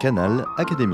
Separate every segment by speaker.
Speaker 1: Canal Académie.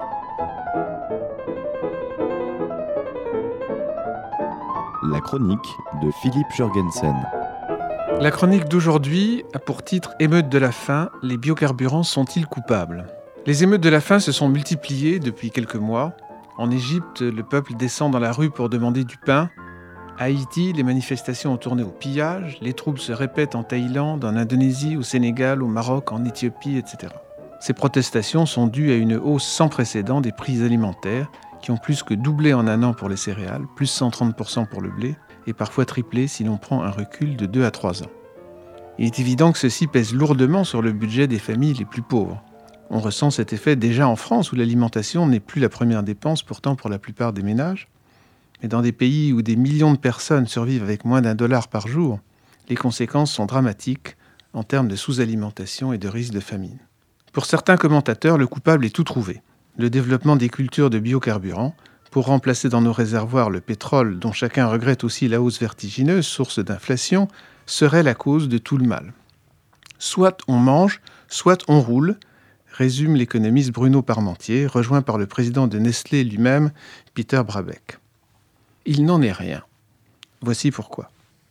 Speaker 1: La chronique de Philippe Jurgensen.
Speaker 2: La chronique d'aujourd'hui a pour titre « Émeutes de la faim, les biocarburants sont-ils coupables ?» Les émeutes de la faim se sont multipliées depuis quelques mois. En Égypte, le peuple descend dans la rue pour demander du pain. À Haïti, les manifestations ont tourné au pillage. Les troubles se répètent en Thaïlande, en Indonésie, au Sénégal, au Maroc, en Éthiopie, etc. Ces protestations sont dues à une hausse sans précédent des prix alimentaires qui ont plus que doublé en un an pour les céréales, plus 130% pour le blé, et parfois triplé si l'on prend un recul de 2 à 3 ans. Il est évident que ceci pèse lourdement sur le budget des familles les plus pauvres. On ressent cet effet déjà en France où l'alimentation n'est plus la première dépense pourtant pour la plupart des ménages. Mais dans des pays où des millions de personnes survivent avec moins d'$1 par jour, les conséquences sont dramatiques en termes de sous-alimentation et de risque de famine. Pour certains commentateurs, le coupable est tout trouvé. Le développement des cultures de biocarburants, pour remplacer dans nos réservoirs le pétrole dont chacun regrette aussi la hausse vertigineuse, source d'inflation, serait la cause de tout le mal. Soit on mange, soit on roule, résume l'économiste Bruno Parmentier, rejoint par le président de Nestlé lui-même, Peter Brabeck. Il n'en est rien. Voici pourquoi.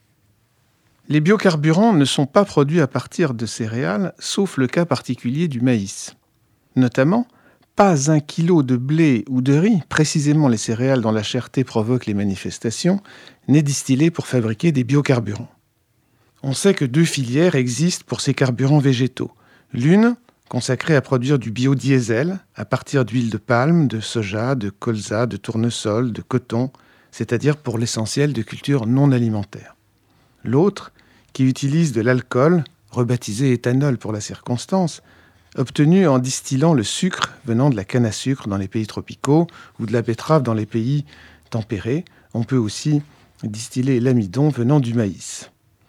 Speaker 2: Les biocarburants ne sont pas produits à partir de céréales, sauf le cas particulier du maïs. Notamment, pas 1 kilo de blé ou de riz, précisément les céréales dont la cherté provoque les manifestations, n'est distillé pour fabriquer des biocarburants. On sait que 2 filières existent pour ces carburants végétaux. L'une, consacrée à produire du biodiesel à partir d'huile de palme, de soja, de colza, de tournesol, de coton, c'est-à-dire pour l'essentiel de cultures non alimentaires. L'autre, qui utilise de l'alcool, rebaptisé éthanol pour la circonstance, obtenu en distillant le sucre venant de la canne à sucre dans les pays tropicaux ou de la betterave dans les pays tempérés. On peut aussi distiller l'amidon venant du maïs.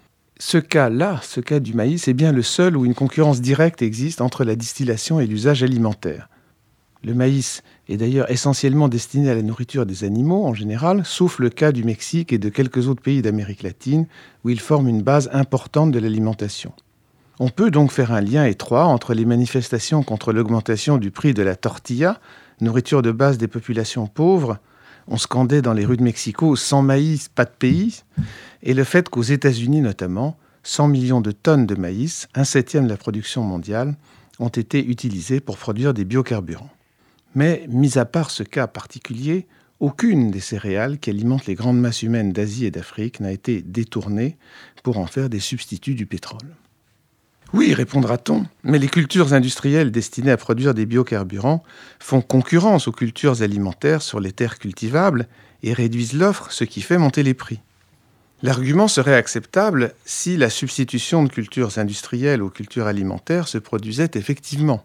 Speaker 2: Ce cas-là, ce cas du maïs, est bien le seul où une concurrence directe existe entre la distillation et l'usage alimentaire. Le maïs est d'ailleurs essentiellement destiné à la nourriture des animaux en général, sauf le cas du Mexique et de quelques autres pays d'Amérique latine, où il forme une base importante de l'alimentation. On peut donc faire un lien étroit entre les manifestations contre l'augmentation du prix de la tortilla, nourriture de base des populations pauvres, on scandait dans les rues de Mexico « sans maïs, pas de pays », et le fait qu'aux États-Unis notamment, 100 millions de tonnes de maïs, 1/7 de la production mondiale, ont été utilisées pour produire des biocarburants. Mais, mis à part ce cas particulier, aucune des céréales qui alimentent les grandes masses humaines d'Asie et d'Afrique n'a été détournée pour en faire des substituts du pétrole. Oui, répondra-t-on, mais les cultures industrielles destinées à produire des biocarburants font concurrence aux cultures alimentaires sur les terres cultivables et réduisent l'offre, ce qui fait monter les prix. L'argument serait acceptable si la substitution de cultures industrielles aux cultures alimentaires se produisait effectivement.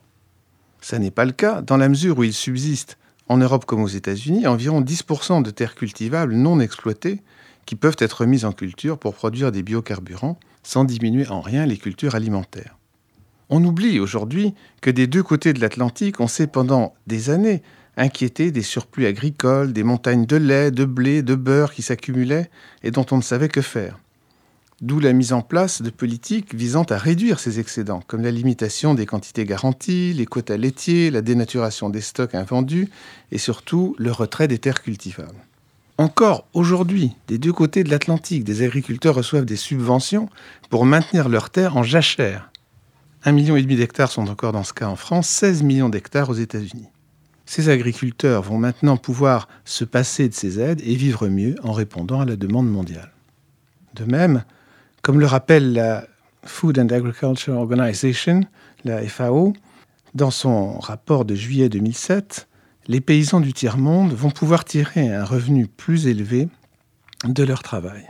Speaker 2: Ça n'est pas le cas, dans la mesure où il subsiste, en Europe comme aux États-Unis, environ 10% de terres cultivables non exploitées qui peuvent être mises en culture pour produire des biocarburants sans diminuer en rien les cultures alimentaires. On oublie aujourd'hui que des deux côtés de l'Atlantique, on s'est pendant des années inquiété des surplus agricoles, des montagnes de lait, de blé, de beurre qui s'accumulaient et dont on ne savait que faire. D'où la mise en place de politiques visant à réduire ces excédents, comme la limitation des quantités garanties, les quotas laitiers, la dénaturation des stocks invendus et surtout le retrait des terres cultivables. Encore aujourd'hui, des deux côtés de l'Atlantique, des agriculteurs reçoivent des subventions pour maintenir leurs terres en jachère. 1,5 million d'hectares sont encore dans ce cas en France, 16 millions d'hectares aux États-Unis. Ces agriculteurs vont maintenant pouvoir se passer de ces aides et vivre mieux en répondant à la demande mondiale. De même, comme le rappelle la Food and Agriculture Organization, la FAO, dans son rapport de juillet 2007, les paysans du tiers-monde vont pouvoir tirer un revenu plus élevé de leur travail.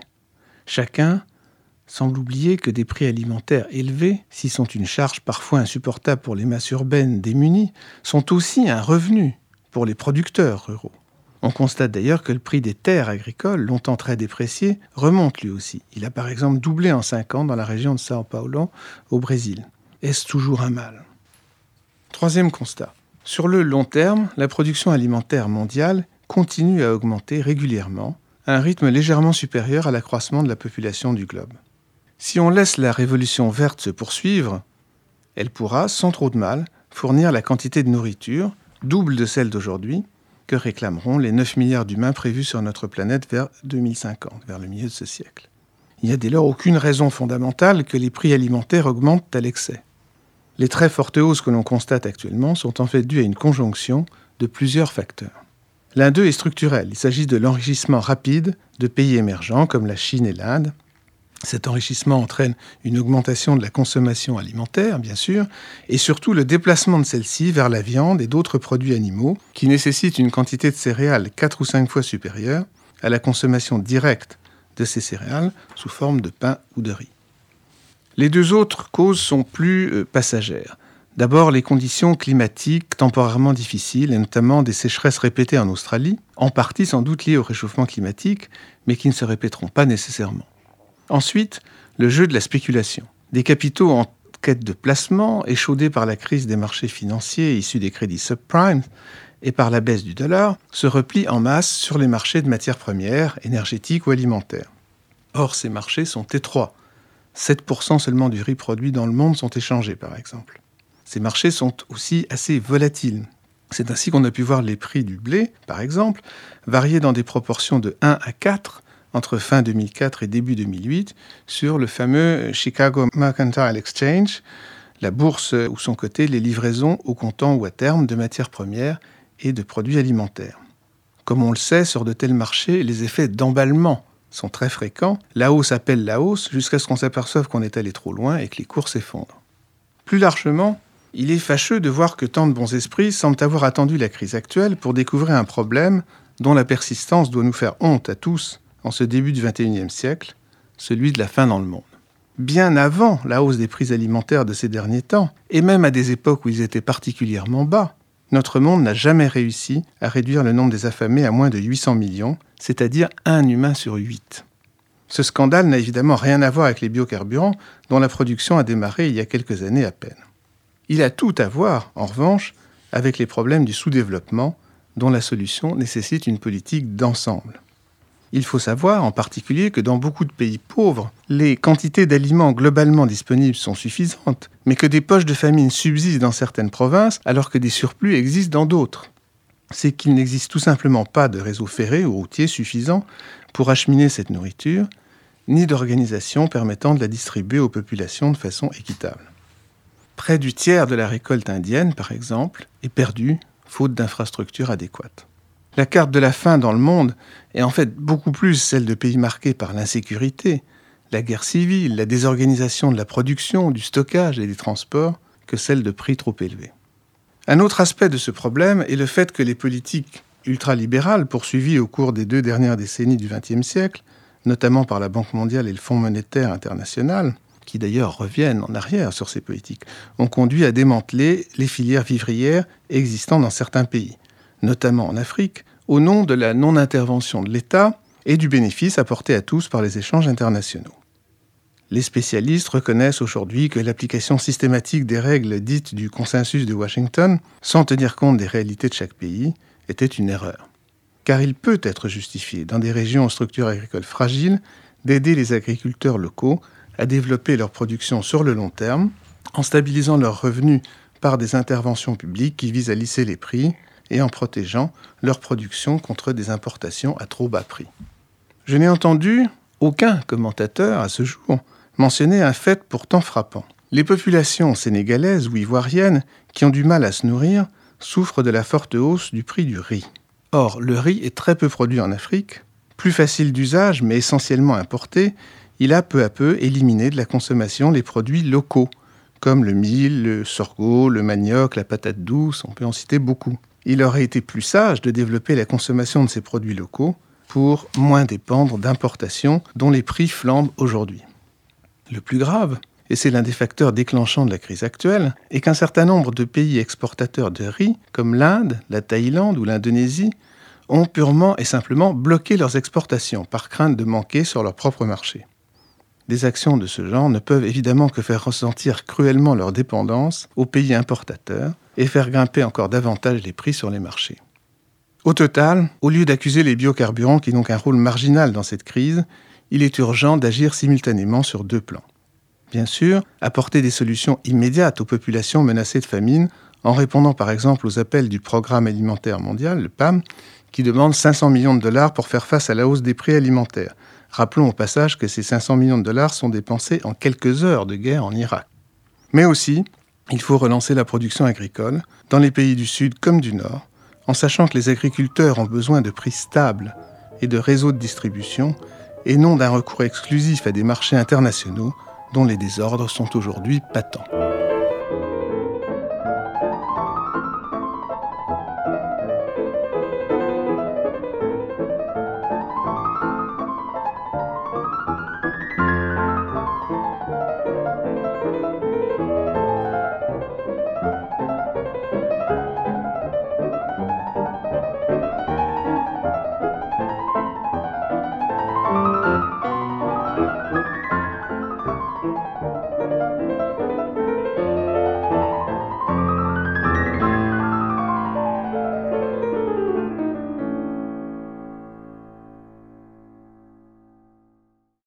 Speaker 2: Chacun semble oublier que des prix alimentaires élevés, s'ils sont une charge parfois insupportable pour les masses urbaines démunies, sont aussi un revenu pour les producteurs ruraux. On constate d'ailleurs que le prix des terres agricoles, longtemps très déprécié, remonte lui aussi. Il a par exemple doublé en 5 ans dans la région de São Paulo, au Brésil. Est-ce toujours un mal ? Troisième constat. Sur le long terme, la production alimentaire mondiale continue à augmenter régulièrement, à un rythme légèrement supérieur à l'accroissement de la population du globe. Si on laisse la révolution verte se poursuivre, elle pourra, sans trop de mal, fournir la quantité de nourriture, double de celle d'aujourd'hui, que réclameront les 9 milliards d'humains prévus sur notre planète vers 2050, vers le milieu de ce siècle. Il n'y a dès lors aucune raison fondamentale que les prix alimentaires augmentent à l'excès. Les très fortes hausses que l'on constate actuellement sont en fait dues à une conjonction de plusieurs facteurs. L'un d'eux est structurel. Il s'agit de l'enrichissement rapide de pays émergents comme la Chine et l'Inde. Cet enrichissement entraîne une augmentation de la consommation alimentaire, bien sûr, et surtout le déplacement de celle-ci vers la viande et d'autres produits animaux qui nécessitent une quantité de céréales 4 ou 5 fois supérieure à la consommation directe de ces céréales sous forme de pain ou de riz. Les deux autres causes sont plus passagères. D'abord, les conditions climatiques temporairement difficiles, et notamment des sécheresses répétées en Australie, en partie sans doute liées au réchauffement climatique, mais qui ne se répéteront pas nécessairement. Ensuite, le jeu de la spéculation. Des capitaux en quête de placement, échaudés par la crise des marchés financiers issus des crédits subprime et par la baisse du dollar, se replient en masse sur les marchés de matières premières, énergétiques ou alimentaires. Or, ces marchés sont étroits. 7% seulement du riz produit dans le monde sont échangés, par exemple. Ces marchés sont aussi assez volatiles. C'est ainsi qu'on a pu voir les prix du blé, par exemple, varier dans des proportions de 1 à 4 entre fin 2004 et début 2008 sur le fameux Chicago Mercantile Exchange, la bourse où sont cotées les livraisons au comptant ou à terme de matières premières et de produits alimentaires. Comme on le sait, sur de tels marchés, les effets d'emballement sont très fréquents. La hausse appelle la hausse jusqu'à ce qu'on s'aperçoive qu'on est allé trop loin et que les cours s'effondrent. Plus largement, il est fâcheux de voir que tant de bons esprits semblent avoir attendu la crise actuelle pour découvrir un problème dont la persistance doit nous faire honte à tous en ce début du XXIe siècle, celui de la faim dans le monde. Bien avant la hausse des prix alimentaires de ces derniers temps, et même à des époques où ils étaient particulièrement bas, notre monde n'a jamais réussi à réduire le nombre des affamés à moins de 800 millions, c'est-à-dire 1 humain sur 8. Ce scandale n'a évidemment rien à voir avec les biocarburants, dont la production a démarré il y a quelques années à peine. Il a tout à voir, en revanche, avec les problèmes du sous-développement, dont la solution nécessite une politique d'ensemble. Il faut savoir, en particulier, que dans beaucoup de pays pauvres, les quantités d'aliments globalement disponibles sont suffisantes, mais que des poches de famine subsistent dans certaines provinces, alors que des surplus existent dans d'autres. C'est qu'il n'existe tout simplement pas de réseau ferré ou routier suffisant pour acheminer cette nourriture, ni d'organisation permettant de la distribuer aux populations de façon équitable. Près du tiers de la récolte indienne, par exemple, est perdue, faute d'infrastructures adéquates. La carte de la faim dans le monde est en fait beaucoup plus celle de pays marqués par l'insécurité, la guerre civile, la désorganisation de la production, du stockage et des transports, que celle de prix trop élevés. Un autre aspect de ce problème est le fait que les politiques ultralibérales poursuivies au cours des 2 dernières décennies du XXe siècle, notamment par la Banque mondiale et le Fonds monétaire international, qui d'ailleurs reviennent en arrière sur ces politiques, ont conduit à démanteler les filières vivrières existant dans certains pays, notamment en Afrique, au nom de la non-intervention de l'État et du bénéfice apporté à tous par les échanges internationaux. Les spécialistes reconnaissent aujourd'hui que l'application systématique des règles dites du consensus de Washington, sans tenir compte des réalités de chaque pays, était une erreur. Car il peut être justifié, dans des régions aux structures agricoles fragiles, d'aider les agriculteurs locaux à développer leur production sur le long terme, en stabilisant leurs revenus par des interventions publiques qui visent à lisser les prix et en protégeant leur production contre des importations à trop bas prix. Je n'ai entendu aucun commentateur à ce jour mentionner un fait pourtant frappant. Les populations sénégalaises ou ivoiriennes qui ont du mal à se nourrir souffrent de la forte hausse du prix du riz. Or, le riz est très peu produit en Afrique. Plus facile d'usage, mais essentiellement importé, il a peu à peu éliminé de la consommation les produits locaux, comme le mil, le sorgho, le manioc, la patate douce, on peut en citer beaucoup. Il aurait été plus sage de développer la consommation de ces produits locaux pour moins dépendre d'importations dont les prix flambent aujourd'hui. Le plus grave, et c'est l'un des facteurs déclenchants de la crise actuelle, est qu'un certain nombre de pays exportateurs de riz, comme l'Inde, la Thaïlande ou l'Indonésie, ont purement et simplement bloqué leurs exportations par crainte de manquer sur leur propre marché. Des actions de ce genre ne peuvent évidemment que faire ressentir cruellement leur dépendance aux pays importateurs et faire grimper encore davantage les prix sur les marchés. Au total, au lieu d'accuser les biocarburants qui n'ont qu'un rôle marginal dans cette crise, il est urgent d'agir simultanément sur 2 plans. Bien sûr, apporter des solutions immédiates aux populations menacées de famine en répondant par exemple aux appels du Programme alimentaire mondial, le PAM, qui demande 500 millions de dollars pour faire face à la hausse des prix alimentaires. Rappelons au passage que ces 500 millions de dollars sont dépensés en quelques heures de guerre en Irak. Mais aussi, il faut relancer la production agricole, dans les pays du Sud comme du Nord, en sachant que les agriculteurs ont besoin de prix stables et de réseaux de distribution, et non d'un recours exclusif à des marchés internationaux dont les désordres sont aujourd'hui patents.